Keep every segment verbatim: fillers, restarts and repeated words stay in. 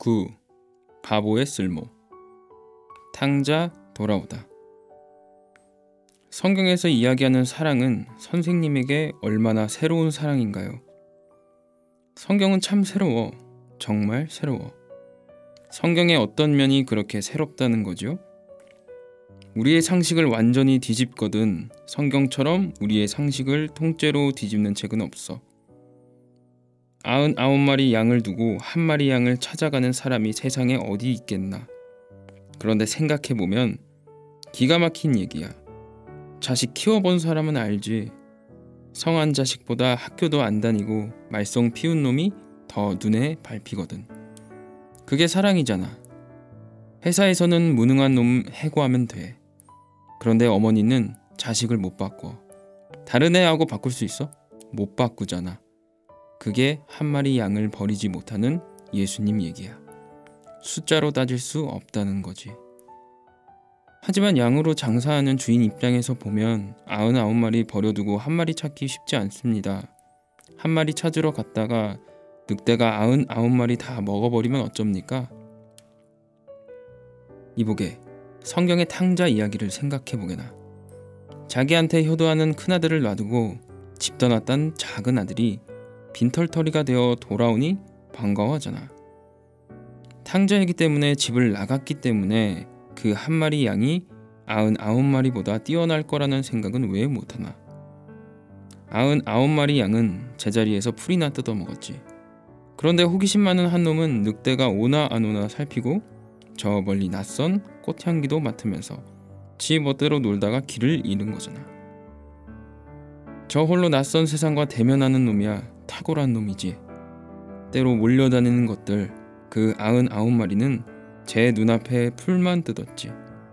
구. 바보의 쓸모. 탕자 돌아오다. 성경에서 이야기하는 사랑은 선생님에게 얼마나 새로운 사랑인가요? 성경은 참 새로워. 정말 새로워. 성경의 어떤 면이 그렇게 새롭다는 거죠? 우리의 상식을 완전히 뒤집거든 성경처럼 우리의 상식을 통째로 뒤집는 책은 없어. 아흔아홉 마리 양을 두고 한 마리 양을 찾아가는 사람이 세상에 어디 있겠나. 그런데 생각해보면 기가 막힌 얘기야. 자식 키워본 사람은 알지. 성한 자식보다 학교도 안 다니고 말썽 피운 놈이 더 눈에 밟히거든. 그게 사랑이잖아. 회사에서는 무능한 놈 해고하면 돼. 그런데 어머니는 자식을 못 바꿔. 다른 애하고 바꿀 수 있어? 못 바꾸잖아. 그게 한 마리 양을 버리지 못하는 예수님 얘기야. 숫자로 따질 수 없다는 거지. 하지만 양으로 장사하는 주인 입장에서 보면 아흔아홉 마리 버려두고 한 마리 찾기 쉽지 않습니다. 한 마리 찾으러 갔다가 늑대가 아흔아홉 마리 다 먹어버리면 어쩝니까? 이보게, 성경의 탕자 이야기를 생각해보게나. 자기한테 효도하는 큰아들을 놔두고 집 떠났던 작은 아들이 빈털터리가 되어 돌아오니 반가워하잖아. 탕자이기 때문에 집을 나갔기 때문에 그 한 마리 양이 아흔아홉 마리보다 뛰어날 거라는 생각은 왜 못하나. 아흔아홉 마리 양은 제자리에서 풀이나 뜯어먹었지. 그런데 호기심 많은 한 놈은 늑대가 오나 안 오나 살피고 저 멀리 낯선 꽃향기도 맡으면서 지 멋대로 놀다가 길을 잃은 거잖아. 저 홀로 낯선 세상과 대면하는 놈이야 탁월한 놈이지. 때로 몰려다니는 것들, 그 아흔아홉 마리는 제 눈앞에 풀만 뜯었지.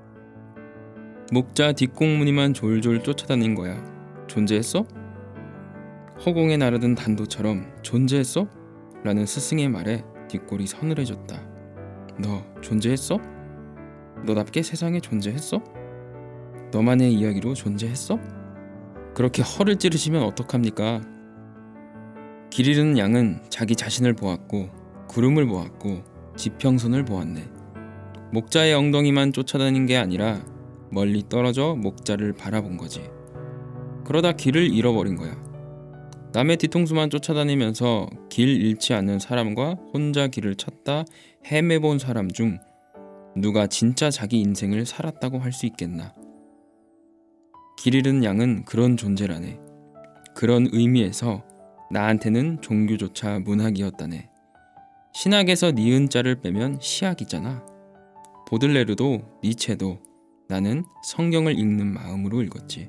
목자 뒷공무니만 졸졸 쫓아다닌 거야. 존재했어? 허공에 날아든 단도처럼 존재했어? 라는 스승의 말에 뒷골이 서늘해졌다. 너 존재했어? 너답게 세상에 존재했어? 너만의 이야기로 존재했어? 그렇게 허를 찌르시면 어떡합니까? 길 잃은 양은 자기 자신을 보았고 구름을 보았고 지평선을 보았네. 목자의 엉덩이만 쫓아다닌 게 아니라 멀리 떨어져 목자를 바라본 거지. 그러다 길을 잃어버린 거야. 남의 뒤통수만 쫓아다니면서 길 잃지 않는 사람과 혼자 길을 찾다 헤매본 사람 중 누가 진짜 자기 인생을 살았다고 할 수 있겠나. 길 잃은 양은 그런 존재라네. 그런 의미에서 나한테는 종교조차 문학이었다네. 신학에서 니은자를 빼면 시학이잖아. 보들레르도 니체도 나는 성경을 읽는 마음으로 읽었지.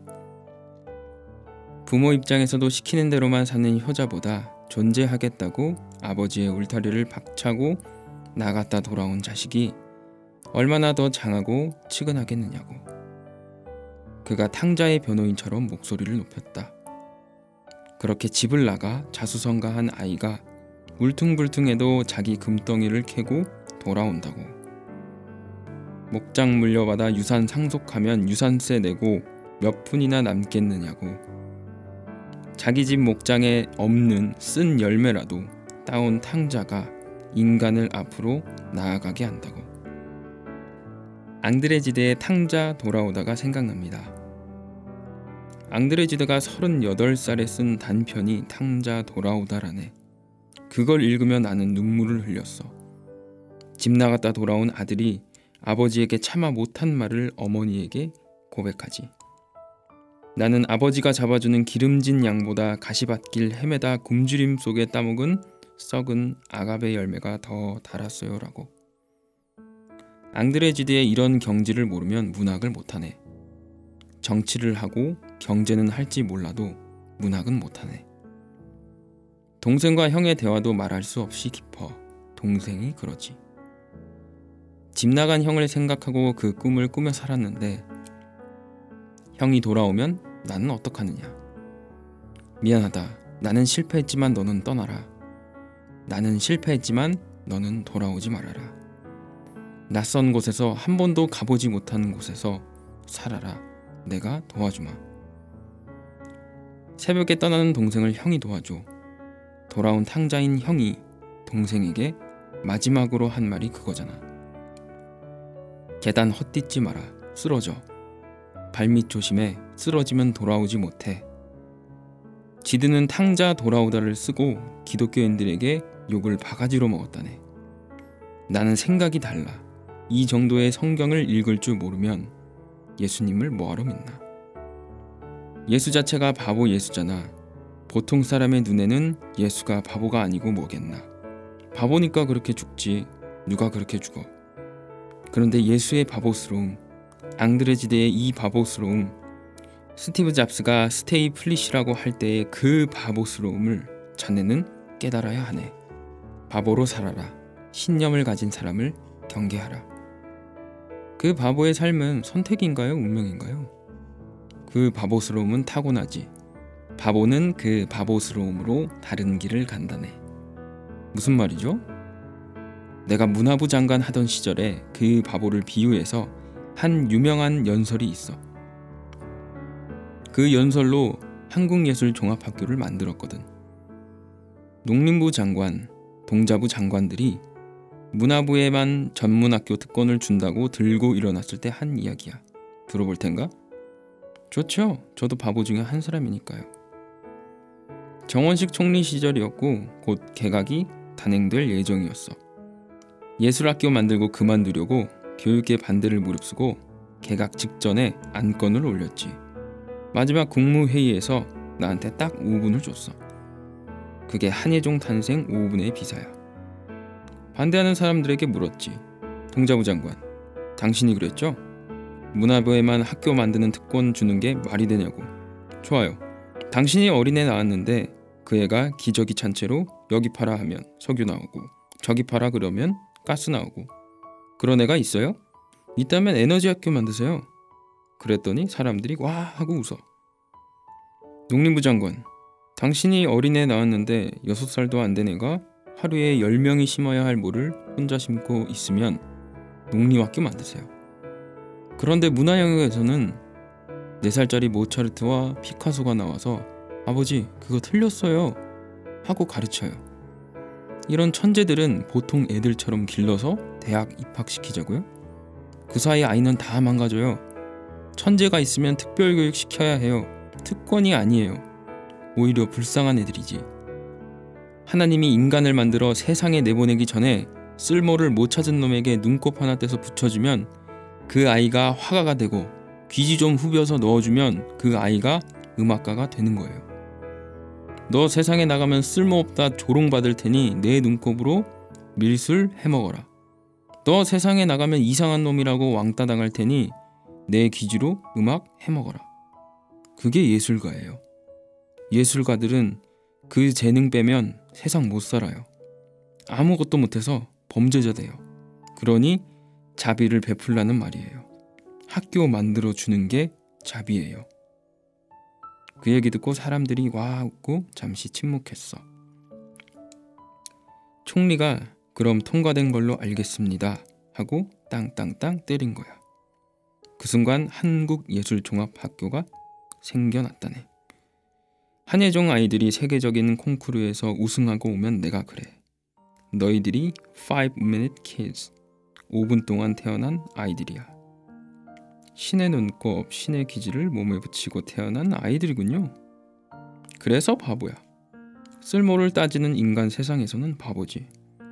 부모 입장에서도 시키는 대로만 사는 효자보다 존재하겠다고 아버지의 울타리를 박차고 나갔다 돌아온 자식이 얼마나 더 장하고 치근하겠느냐고. 그가 탕자의 변호인처럼 목소리를 높였다. 그렇게 집을 나가 자수성가한 아이가 울퉁불퉁해도 자기 금덩이를 캐고 돌아온다고. 목장 물려받아 유산 상속하면 유산세 내고 몇 푼이나 남겠느냐고. 자기 집 목장에 없는 쓴 열매라도 따온 탕자가 인간을 앞으로 나아가게 한다고. 앙드레지드의 탕자 돌아오다가 생각납니다. 앙드레지드가 서른여덟 살에 쓴 단편이 탕자 돌아오다라네. 그걸 읽으며 나는 눈물을 흘렸어. 집 나갔다 돌아온 아들이 아버지에게 차마 못한 말을 어머니에게 고백하지. 나는 아버지가 잡아주는 기름진 양보다 가시밭길 헤매다 굶주림 속에 따먹은 썩은 아가베 열매가 더 달았어요 라고. 앙드레지드의 이런 경지를 모르면 문학을 못하네. 정치를 하고 경제는 할지 몰라도 문학은 못하네. 동생과 형의 대화도 말할 수 없이 깊어. 동생이 그러지. 집 나간 형을 생각하고 그 꿈을 꾸며 살았는데 형이 돌아오면 나는 어떡하느냐. 미안하다. 나는 실패했지만 너는 떠나라. 나는 실패했지만 너는 돌아오지 말아라. 낯선 곳에서 한 번도 가보지 못한 곳에서 살아라. 내가 도와주마. 새벽에 떠나는 동생을 형이 도와줘. 돌아온 탕자인 형이 동생에게 마지막으로 한 말이 그거잖아. 계단 헛디지 마라. 쓰러져. 발밑 조심해. 쓰러지면 돌아오지 못해. 지드는 탕자 돌아오다를 쓰고 기독교인들에게 욕을 바가지로 먹었다네. 나는 생각이 달라. 이 정도의 성경을 읽을 줄 모르면 예수님을 뭐하러 믿나? 예수 자체가 바보 예수잖아. 보통 사람의 눈에는 예수가 바보가 아니고 뭐겠나. 바보니까 그렇게 죽지. 누가 그렇게 죽어. 그런데 예수의 바보스러움, 앙드레지대의 이 바보스러움, 스티브 잡스가 스테이 플릿이라고 할 때의 그 바보스러움을 자네는 깨달아야 하네. 바보로 살아라. 신념을 가진 사람을 경계하라. 그 바보의 삶은 선택인가요? 운명인가요? 그 바보스러움은 타고나지. 바보는 그 바보스러움으로 다른 길을 간다네. 무슨 말이죠? 내가 문화부 장관 하던 시절에 그 바보를 비유해서 한 유명한 연설이 있어. 그 연설로 한국예술종합학교를 만들었거든. 농림부 장관, 동자부 장관들이 문화부에만 전문학교 특권을 준다고 들고 일어났을 때 한 이야기야. 들어볼 텐가? 좋죠. 저도 바보 중에 한 사람이니까요. 정원식 총리 시절이었고 곧 개각이 단행될 예정이었어. 예술학교 만들고 그만두려고 교육계 반대를 무릅쓰고 개각 직전에 안건을 올렸지. 마지막 국무회의에서 나한테 딱 오 분을 줬어. 그게 한예종 탄생 오 분의 비사야. 반대하는 사람들에게 물었지. 동자부 장관, 당신이 그랬죠? 문화부에만 학교 만드는 특권 주는 게 말이 되냐고. 좋아요. 당신이 어린애 낳았는데 그 애가 기저귀 찬 채로 여기 파라 하면 석유 나오고 저기 파라 그러면 가스 나오고 그런 애가 있어요? 있다면 에너지 학교 만드세요. 그랬더니 사람들이 와 하고 웃어. 농림부 장관, 당신이 어린애 낳았는데 여섯 살도 안 된 애가 하루에 열 명이 심어야 할 모를 혼자 심고 있으면 농림학교 만드세요. 그런데 문화 영역에서는 네 살짜리 모차르트와 피카소가 나와서 아버지 그거 틀렸어요 하고 가르쳐요. 이런 천재들은 보통 애들처럼 길러서 대학 입학시키자고요? 그 사이 아이는 다 망가져요. 천재가 있으면 특별교육 시켜야 해요. 특권이 아니에요. 오히려 불쌍한 애들이지. 하나님이 인간을 만들어 세상에 내보내기 전에 쓸모를 못 찾은 놈에게 눈곱 하나 떼서 붙여주면 그 아이가 화가가 되고 귀지 좀 후벼서 넣어주면 그 아이가 음악가가 되는 거예요. 너 세상에 나가면 쓸모없다 조롱받을 테니 내 눈곱으로 밀술 해먹어라. 너 세상에 나가면 이상한 놈이라고 왕따 당할 테니 내 귀지로 음악 해먹어라. 그게 예술가예요. 예술가들은 그 재능 빼면 세상 못 살아요. 아무것도 못해서 범죄자 돼요. 그러니 자비를 베풀라는 말이에요. 학교 만들어주는 게 자비예요. 그 얘기 듣고 사람들이 와 웃고 잠시 침묵했어. 총리가 그럼 통과된 걸로 알겠습니다 하고 땅땅땅 때린 거야. 그 순간 한국예술종합학교가 생겨났다네. 한예종 아이들이 세계적인 콩쿠르에서 우승하고 오면 내가 그래. 너희들이 five minute kids, 오 분 동안 태어난 아이들이야. 신의 눈곱, 신의 기지를 몸에 붙이고 태어난 아이들이군요. 그래서 바보야. 쓸모를 따지는 인간 세상에서는 바보지.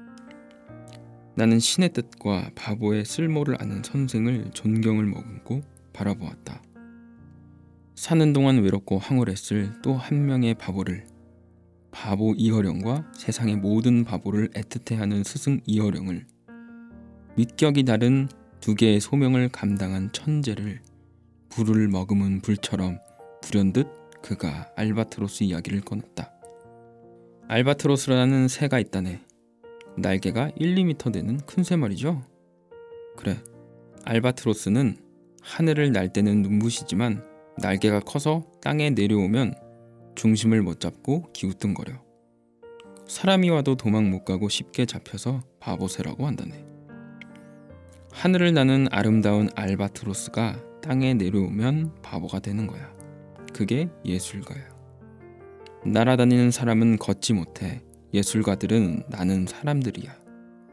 나는 신의 뜻과 바보의 쓸모를 아는 선생을 존경을 머금고 바라보았다. 사는 동안 외롭고 황홀했을 또 한 명의 바보를, 바보 이허령과 세상의 모든 바보를 애틋해하는 스승 이허령을, 밑격이 다른 두 개의 소명을 감당한 천재를 불을 머금은 불처럼 불현듯 그가 알바트로스 이야기를 꺼냈다. 알바트로스라는 새가 있다네. 날개가 일, 이 미터 되는 큰 새 말이죠. 그래, 알바트로스는 하늘을 날 때는 눈부시지만 날개가 커서 땅에 내려오면 중심을 못 잡고 기우뚱거려. 사람이 와도 도망 못 가고 쉽게 잡혀서 바보새라고 한다네. 하늘을 나는 아름다운 알바트로스가 땅에 내려오면 바보가 되는 거야. 그게 예술가야. 날아다니는 사람은 걷지 못해. 예술가들은 나는 사람들이야.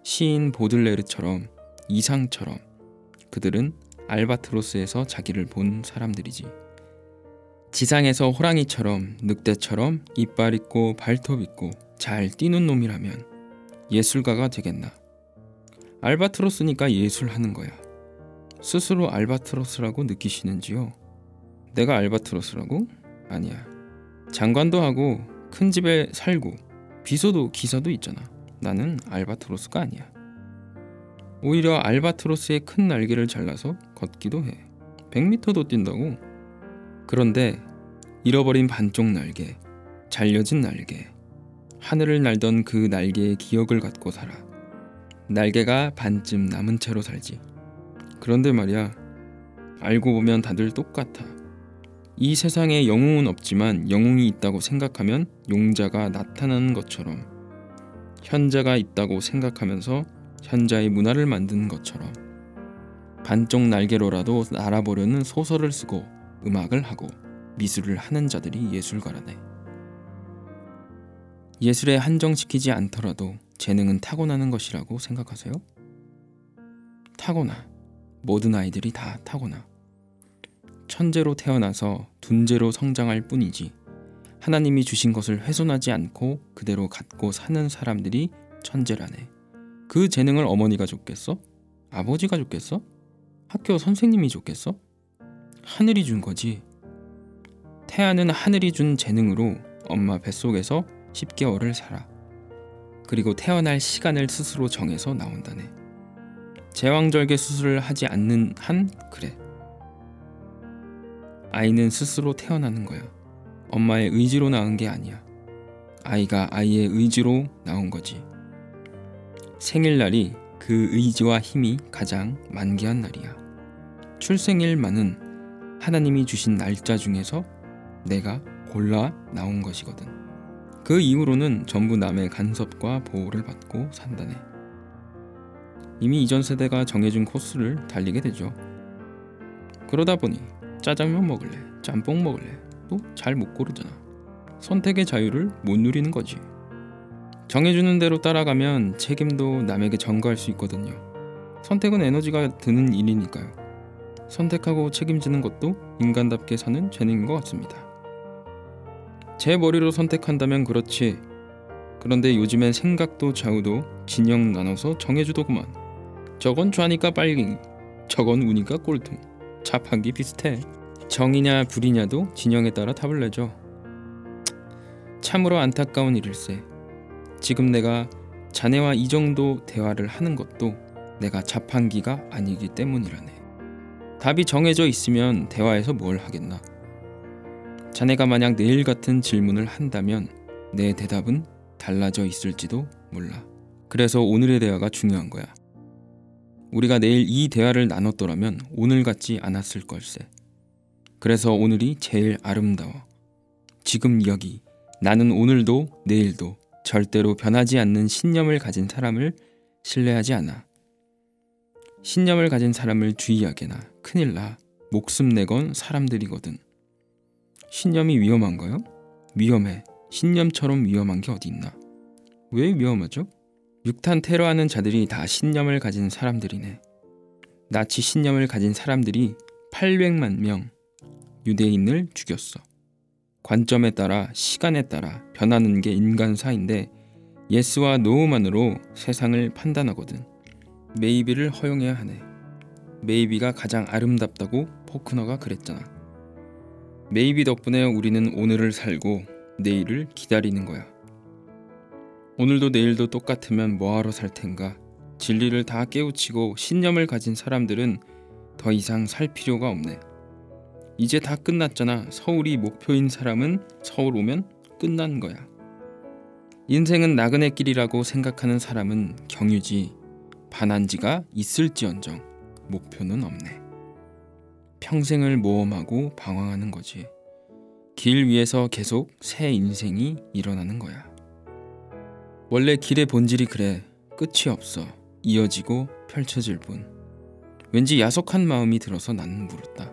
시인 보들레르처럼 이상처럼 그들은 알바트로스에서 자기를 본 사람들이지. 지상에서 호랑이처럼 늑대처럼 이빨 있고 발톱 있고 잘 뛰는 놈이라면 예술가가 되겠나? 알바트로스니까 예술하는 거야. 스스로 알바트로스라고 느끼시는지요? 내가 알바트로스라고? 아니야. 장관도 하고 큰 집에 살고 비서도 기사도 있잖아. 나는 알바트로스가 아니야. 오히려 알바트로스의 큰 날개를 잘라서 걷기도 해. 백 미터도 뛴다고? 그런데 잃어버린 반쪽 날개, 잘려진 날개, 하늘을 날던 그 날개의 기억을 갖고 살아. 날개가 반쯤 남은 채로 살지. 그런데 말이야, 알고 보면 다들 똑같아. 이 세상에 영웅은 없지만 영웅이 있다고 생각하면 용자가 나타나는 것처럼, 현자가 있다고 생각하면서 현자의 문화를 만드는 것처럼 반쪽 날개로라도 날아보려는 소설을 쓰고 음악을 하고 미술을 하는 자들이 예술가라네. 예술에 한정시키지 않더라도 재능은 타고나는 것이라고 생각하세요? 타고나. 모든 아이들이 다 타고나. 천재로 태어나서 둔재로 성장할 뿐이지 하나님이 주신 것을 훼손하지 않고 그대로 갖고 사는 사람들이 천재라네. 그 재능을 어머니가 줬겠어? 아버지가 줬겠어? 학교 선생님이 줬겠어? 하늘이 준 거지. 태아는 하늘이 준 재능으로 엄마 뱃속에서 십 개월을 살아. 그리고 태어날 시간을 스스로 정해서 나온다네. 제왕절개 수술을 하지 않는 한 그래. 아이는 스스로 태어나는 거야. 엄마의 의지로 낳은 게 아니야. 아이가 아이의 의지로 나온 거지. 생일날이 그 의지와 힘이 가장 만개한 날이야. 출생일만은 하나님이 주신 날짜 중에서 내가 골라 나온 것이거든. 그 이후로는 전부 남의 간섭과 보호를 받고 산다네. 이미 이전 세대가 정해준 코스를 달리게 되죠. 그러다 보니 짜장면 먹을래, 짬뽕 먹을래 또 잘 못 고르잖아. 선택의 자유를 못 누리는 거지. 정해주는 대로 따라가면 책임도 남에게 전가할 수 있거든요. 선택은 에너지가 드는 일이니까요. 선택하고 책임지는 것도 인간답게 사는 재능인 것 같습니다. 제 머리로 선택한다면 그렇지. 그런데 요즘엔 생각도 좌우도 진영 나눠서 정해주더구만. 저건 좌니까 빨갱이, 저건 우니까 꼴통. 자판기 비슷해. 정이냐 불이냐도 진영에 따라 답을 내죠. 참으로 안타까운 일일세. 지금 내가 자네와 이 정도 대화를 하는 것도 내가 자판기가 아니기 때문이라네. 답이 정해져 있으면 대화에서 뭘 하겠나. 자네가 만약 내일 같은 질문을 한다면 내 대답은 달라져 있을지도 몰라. 그래서 오늘의 대화가 중요한 거야. 우리가 내일 이 대화를 나눴더라면 오늘 같지 않았을 걸세. 그래서 오늘이 제일 아름다워. 지금 여기 나는 오늘도 내일도 절대로 변하지 않는 신념을 가진 사람을 신뢰하지 않아. 신념을 가진 사람을 주의하게나 큰일 나. 목숨 내건 사람들이거든. 신념이 위험한가요? 위험해. 신념처럼 위험한 게 어디 있나? 왜 위험하죠? 육탄 테러하는 자들이 다 신념을 가진 사람들이네. 나치 신념을 가진 사람들이 팔백만 명 유대인을 죽였어. 관점에 따라 시간에 따라 변하는 게 인간사인데 예스와 노우만으로 세상을 판단하거든. 메이비를 허용해야 하네. 메이비가 가장 아름답다고 포크너가 그랬잖아. 메이비 덕분에 우리는 오늘을 살고 내일을 기다리는 거야. 오늘도 내일도 똑같으면 뭐하러 살 텐가. 진리를 다 깨우치고 신념을 가진 사람들은 더 이상 살 필요가 없네. 이제 다 끝났잖아. 서울이 목표인 사람은 서울 오면 끝난 거야. 인생은 나그네 길이라고 생각하는 사람은 경유지. 반한지가 있을지언정 목표는 없네. 평생을 모험하고 방황하는 거지. 길 위에서 계속 새 인생이 일어나는 거야. 원래 길의 본질이 그래. 끝이 없어. 이어지고 펼쳐질 뿐. 왠지 야속한 마음이 들어서 나는 물었다.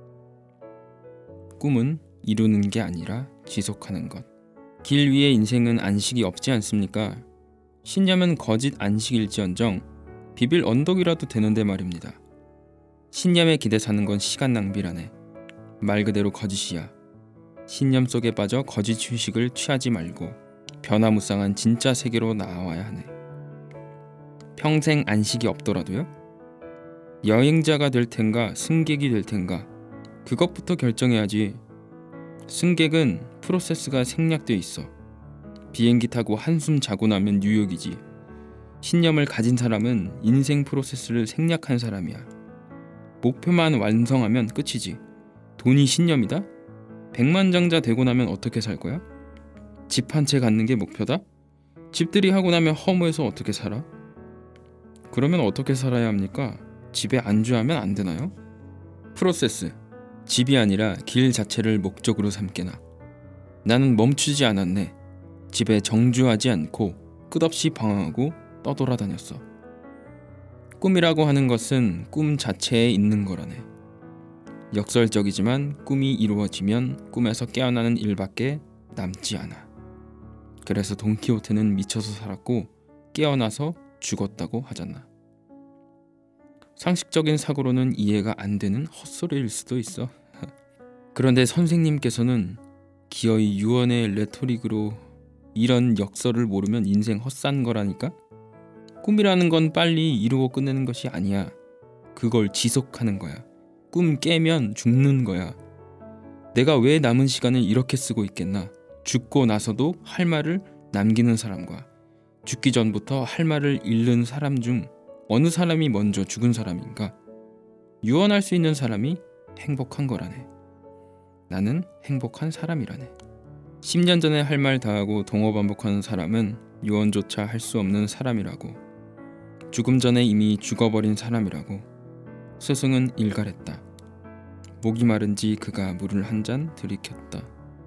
꿈은 이루는 게 아니라 지속하는 것. 길 위의 인생은 안식이 없지 않습니까? 신념은 거짓 안식일지언정 비빌 언덕이라도 되는데 말입니다. 신념에 기대 사는 건 시간 낭비라네. 말 그대로 거짓이야. 신념 속에 빠져 거짓 휴식을 취하지 말고 변화무쌍한 진짜 세계로 나와야 하네. 평생 안식이 없더라도요? 여행자가 될 텐가 승객이 될 텐가 그것부터 결정해야지. 승객은 프로세스가 생략돼 있어. 비행기 타고 한숨 자고 나면 뉴욕이지. 신념을 가진 사람은 인생 프로세스를 생략한 사람이야. 목표만 완성하면 끝이지. 돈이 신념이다? 백만장자 되고 나면 어떻게 살 거야? 집 한 채 갖는 게 목표다? 집들이 하고 나면 허무해서 어떻게 살아? 그러면 어떻게 살아야 합니까? 집에 안주하면 안 되나요? 프로세스, 집이 아니라 길 자체를 목적으로 삼게나. 나는 멈추지 않았네. 집에 정주하지 않고 끝없이 방황하고 떠돌아다녔어. 꿈이라고 하는 것은 꿈 자체에 있는 거라네. 역설적이지만 꿈이 이루어지면 꿈에서 깨어나는 일밖에 남지 않아. 그래서 돈키호테는 미쳐서 살았고 깨어나서 죽었다고 하잖아. 상식적인 사고로는 이해가 안 되는 헛소리일 수도 있어. 그런데 선생님께서는 기어이 유언의 레토릭으로 이런 역설을 모르면 인생 헛산 거라니까? 꿈이라는 건 빨리 이루고 끝내는 것이 아니야. 그걸 지속하는 거야. 꿈 깨면 죽는 거야. 내가 왜 남은 시간을 이렇게 쓰고 있겠나? 죽고 나서도 할 말을 남기는 사람과 죽기 전부터 할 말을 잃는 사람 중 어느 사람이 먼저 죽은 사람인가? 유언할 수 있는 사람이 행복한 거라네. 나는 행복한 사람이라네. 십 년 전에 할 말 다하고 동어 반복하는 사람은 유언조차 할 수 없는 사람이라고. 죽음 전에 이미 죽어버린 사람이라고. 스승은 일갈했다. 목이 마른지 그가 물을 한 잔 들이켰다.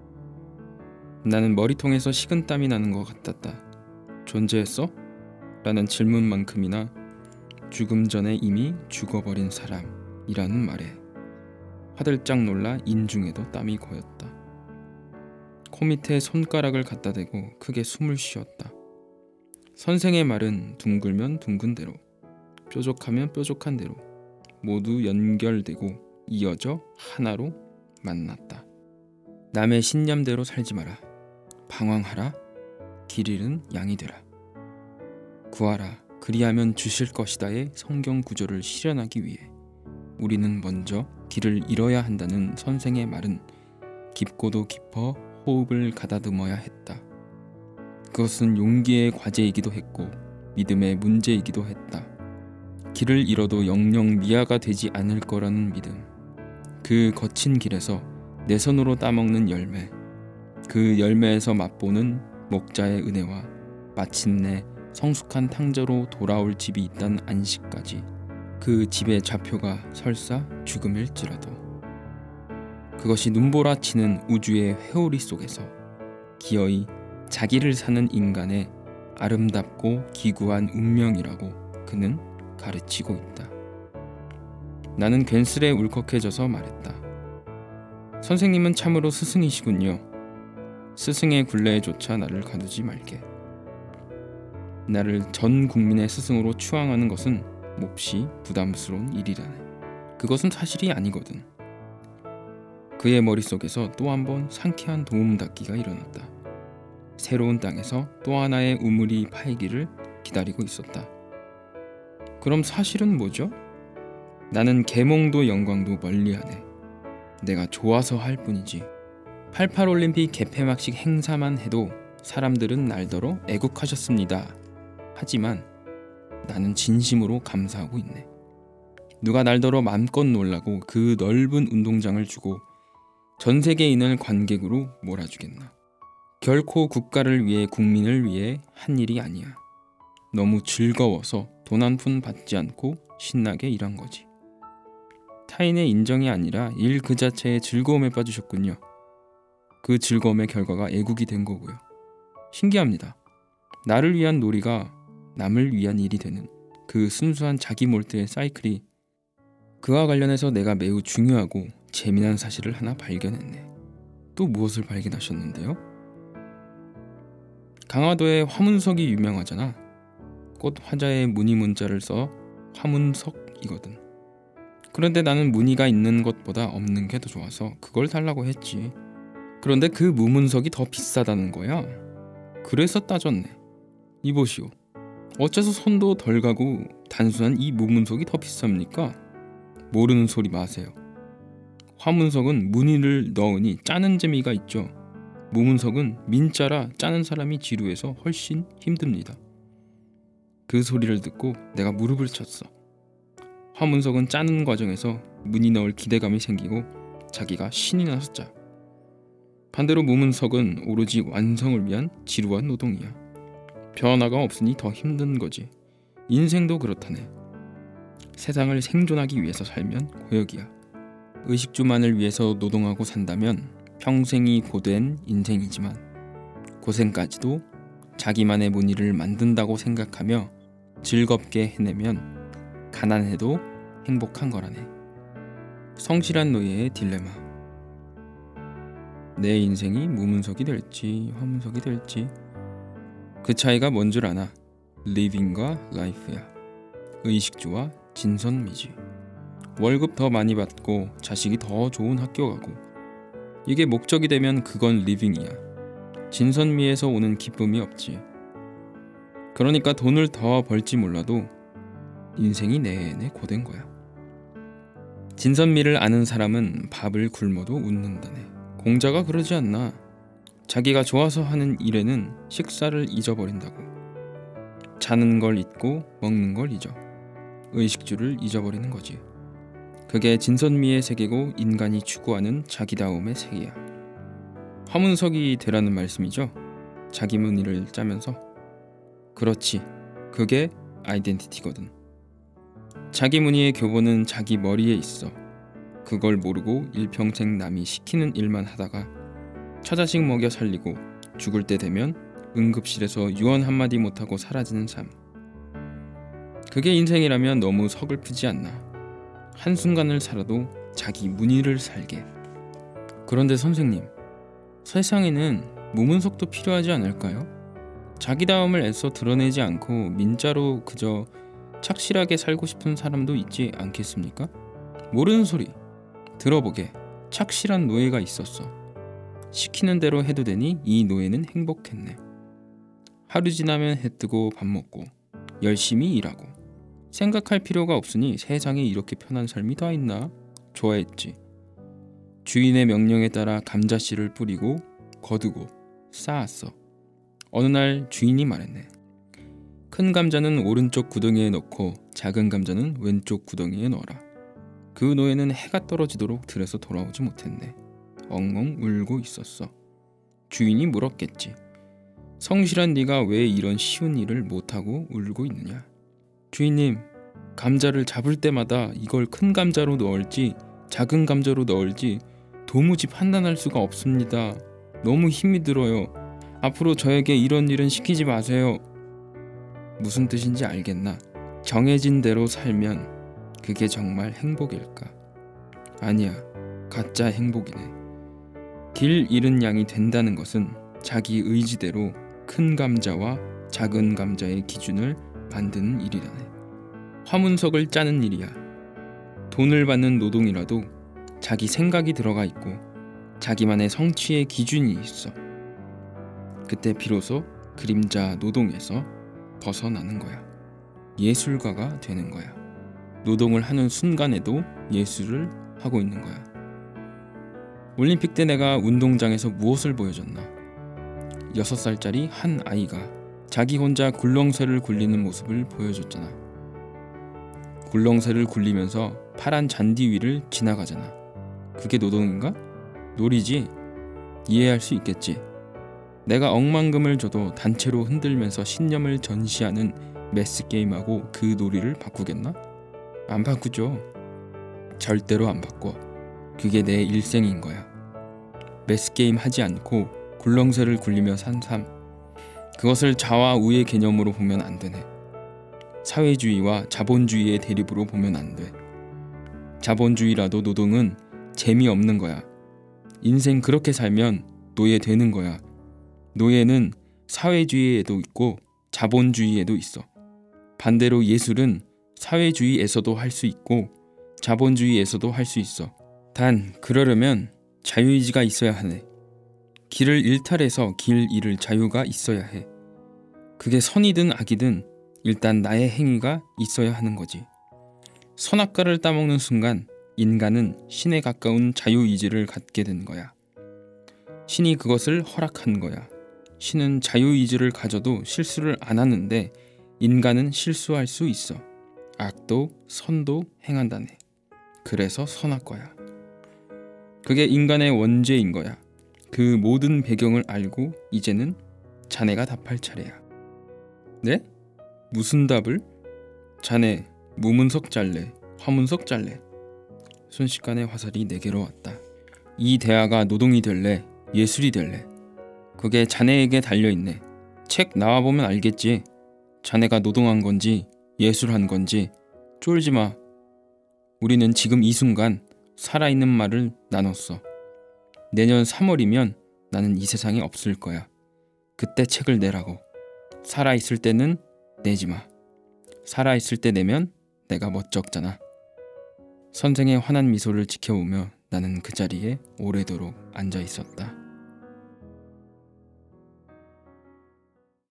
나는 머리통에서 식은땀이 나는 것 같았다. 존재했어? 라는 질문만큼이나 죽음 전에 이미 죽어버린 사람이라는 말에 화들짝 놀라 인중에도 땀이 고였다. 코 밑에 손가락을 갖다 대고 크게 숨을 쉬었다. 선생의 말은 둥글면 둥근 대로, 뾰족하면 뾰족한 대로 모두 연결되고 이어져 하나로 만났다. 남의 신념대로 살지 마라. 방황하라. 길 잃은 양이 되라. 구하라. 그리하면 주실 것이다의 성경 구절을 실현하기 위해 우리는 먼저 길을 잃어야 한다는 선생의 말은 깊고도 깊어 호흡을 가다듬어야 했다. 그것은 용기의 과제이기도 했고 믿음의 문제이기도 했다. 길을 잃어도 영영 미아가 되지 않을 거라는 믿음. 그 거친 길에서 내 손으로 따먹는 열매, 그 열매에서 맛보는 목자의 은혜와 마침내 성숙한 탕자로 돌아올 집이 있다는 안식까지, 그 집의 좌표가 설사 죽음일지라도 그것이 눈보라치는 우주의 회오리 속에서 기어이 자기를 사는 인간의 아름답고 기구한 운명이라고 그는 가르치고 있다. 나는 괜스레 울컥해져서 말했다. 선생님은 참으로 스승이시군요. 스승의 굴레에조차 나를 가두지 말게. 나를 전 국민의 스승으로 추앙하는 것은 몹시 부담스러운 일이라네. 그것은 사실이 아니거든. 그의 머릿속에서 또 한 번 상쾌한 도움닫기가 일어났다. 새로운 땅에서 또 하나의 우물이 파이기를 기다리고 있었다. 그럼 사실은 뭐죠? 나는 계몽도 영광도 멀리하네. 내가 좋아서 할 뿐이지. 팔십팔 올림픽 개폐막식 행사만 해도 사람들은 날더러 애국하셨습니다. 하지만 나는 진심으로 감사하고 있네. 누가 날더러 맘껏 놀라고 그 넓은 운동장을 주고 전 세계인을 관객으로 몰아주겠나. 결코 국가를 위해 국민을 위해 한 일이 아니야. 너무 즐거워서 돈 한 푼 받지 않고 신나게 일한 거지. 타인의 인정이 아니라 일 그 자체의 즐거움에 빠지셨군요. 그 즐거움의 결과가 애국이 된 거고요. 신기합니다. 나를 위한 놀이가 남을 위한 일이 되는 그 순수한 자기 몰두의 사이클이, 그와 관련해서 내가 매우 중요하고 재미난 사실을 하나 발견했네. 또 무엇을 발견하셨는데요? 강화도에 화문석이 유명하잖아. 꽃 화자의 무늬 문자를 써 화문석이거든. 그런데 나는 무늬가 있는 것보다 없는 게 더 좋아서 그걸 달라고 했지. 그런데 그 무문석이 더 비싸다는 거야. 그래서 따졌네. 이보시오. 어째서 손도 덜 가고 단순한 이 무문석이 더 비쌉니까? 모르는 소리 마세요. 화문석은 무늬를 넣으니 짜는 재미가 있죠. 무문석은 민자라 짜는 사람이 지루해서 훨씬 힘듭니다. 그 소리를 듣고 내가 무릎을 쳤어. 화문석은 짜는 과정에서 무늬 넣을 기대감이 생기고 자기가 신이 나서 짜. 반대로 무문석은 오로지 완성을 위한 지루한 노동이야. 변화가 없으니 더 힘든 거지. 인생도 그렇다네. 세상을 생존하기 위해서 살면 고역이야. 의식주만을 위해서 노동하고 산다면 평생이 고된 인생이지만 고생까지도 자기만의 무늬를 만든다고 생각하며 즐겁게 해내면 가난해도 행복한 거라네. 성실한 노예의 딜레마. 내 인생이 무문석이 될지 화문석이 될지 그 차이가 뭔 줄 아나? 리빙과 라이프야. 의식주와 진선미지. 월급 더 많이 받고 자식이 더 좋은 학교 가고 이게 목적이 되면 그건 리빙이야. 진선미에서 오는 기쁨이 없지. 그러니까 돈을 더 벌지 몰라도 인생이 내내 고된 거야. 진선미를 아는 사람은 밥을 굶어도 웃는다네. 공자가 그러지 않나. 자기가 좋아서 하는 일에는 식사를 잊어버린다고. 자는 걸 잊고 먹는 걸 잊어. 의식주를 잊어버리는 거지. 그게 진선미의 세계고 인간이 추구하는 자기다움의 세계야. 화문석이 되라는 말씀이죠. 자기 무늬를 짜면서. 그렇지. 그게 아이덴티티거든. 자기 무늬의 교본은 자기 머리에 있어. 그걸 모르고 일평생 남이 시키는 일만 하다가 처자식 먹여 살리고 죽을 때 되면 응급실에서 유언 한마디 못하고 사라지는 삶. 그게 인생이라면 너무 서글프지 않나. 한순간을 살아도 자기 무늬를 살게. 그런데 선생님, 세상에는 무문석도 필요하지 않을까요? 자기다움을 애써 드러내지 않고 민자로 그저 착실하게 살고 싶은 사람도 있지 않겠습니까? 모르는 소리. 들어보게. 착실한 노예가 있었어. 시키는 대로 해도 되니 이 노예는 행복했네. 하루 지나면 해 뜨고 밥 먹고 열심히 일하고 생각할 필요가 없으니 세상에 이렇게 편한 삶이 더 있나? 좋아했지. 주인의 명령에 따라 감자씨를 뿌리고 거두고 쌓았어. 어느 날 주인이 말했네. 큰 감자는 오른쪽 구덩이에 넣고 작은 감자는 왼쪽 구덩이에 넣어라. 그 노예는 해가 떨어지도록 들에서 돌아오지 못했네. 엉엉 울고 있었어. 주인이 물었겠지. 성실한 네가 왜 이런 쉬운 일을 못하고 울고 있느냐. 주인님, 감자를 잡을 때마다 이걸 큰 감자로 넣을지 작은 감자로 넣을지 도무지 판단할 수가 없습니다. 너무 힘이 들어요. 앞으로 저에게 이런 일은 시키지 마세요. 무슨 뜻인지 알겠나? 정해진 대로 살면 그게 정말 행복일까? 아니야, 가짜 행복이네. 길 잃은 양이 된다는 것은 자기 의지대로 큰 감자와 작은 감자의 기준을 만드는 일이라네. 화문석을 짜는 일이야. 돈을 받는 노동이라도 자기 생각이 들어가 있고 자기만의 성취의 기준이 있어. 그때 비로소 그림자 노동에서 벗어나는 거야. 예술가가 되는 거야. 노동을 하는 순간에도 예술을 하고 있는 거야. 올림픽 때 내가 운동장에서 무엇을 보여줬나? 여섯 살짜리 한 아이가 자기 혼자 굴렁쇠를 굴리는 모습을 보여줬잖아. 굴렁쇠를 굴리면서 파란 잔디 위를 지나가잖아. 그게 노동인가? 놀이지? 이해할 수 있겠지. 내가 억만금을 줘도 단체로 흔들면서 신념을 전시하는 매스게임하고 그 놀이를 바꾸겠나? 안 바꾸죠. 절대로 안 바꿔. 그게 내 일생인 거야. 매스게임 하지 않고 굴렁쇠를 굴리며 산 삶. 그것을 자와 우의 개념으로 보면 안 되네. 사회주의와 자본주의의 대립으로 보면 안 돼. 자본주의라도 노동은 재미없는 거야. 인생 그렇게 살면 노예 되는 거야. 노예는 사회주의에도 있고 자본주의에도 있어. 반대로 예술은 사회주의에서도 할 수 있고 자본주의에서도 할 수 있어. 단 그러려면 자유의지가 있어야 하네. 길을 일탈해서 길 잃을 자유가 있어야 해. 그게 선이든 악이든 일단 나의 행위가 있어야 하는 거지. 선악과를 따먹는 순간 인간은 신에 가까운 자유의지를 갖게 된 거야. 신이 그것을 허락한 거야. 신은 자유의지를 가져도 실수를 안 하는데 인간은 실수할 수 있어. 악도 선도 행한다네. 그래서 선악과야. 그게 인간의 원죄인 거야. 그 모든 배경을 알고 이제는 자네가 답할 차례야. 네? 무슨 답을? 자네 무문석 잘래, 화문석 잘래. 순식간에 화살이 내게로 왔다. 이 대화가 노동이 될래, 예술이 될래? 그게 자네에게 달려있네. 책 나와보면 알겠지. 자네가 노동한 건지 예술한 건지. 쫄지마. 우리는 지금 이 순간 살아있는 말을 나눴어. 내년 삼월이면 나는 이 세상에 없을 거야. 그때 책을 내라고. 살아있을 때는 내지마. 살아있을 때 내면 내가 멋쩍잖아. 선생의 환한 미소를 지켜보며 나는 그 자리에 오래도록 앉아 있었다.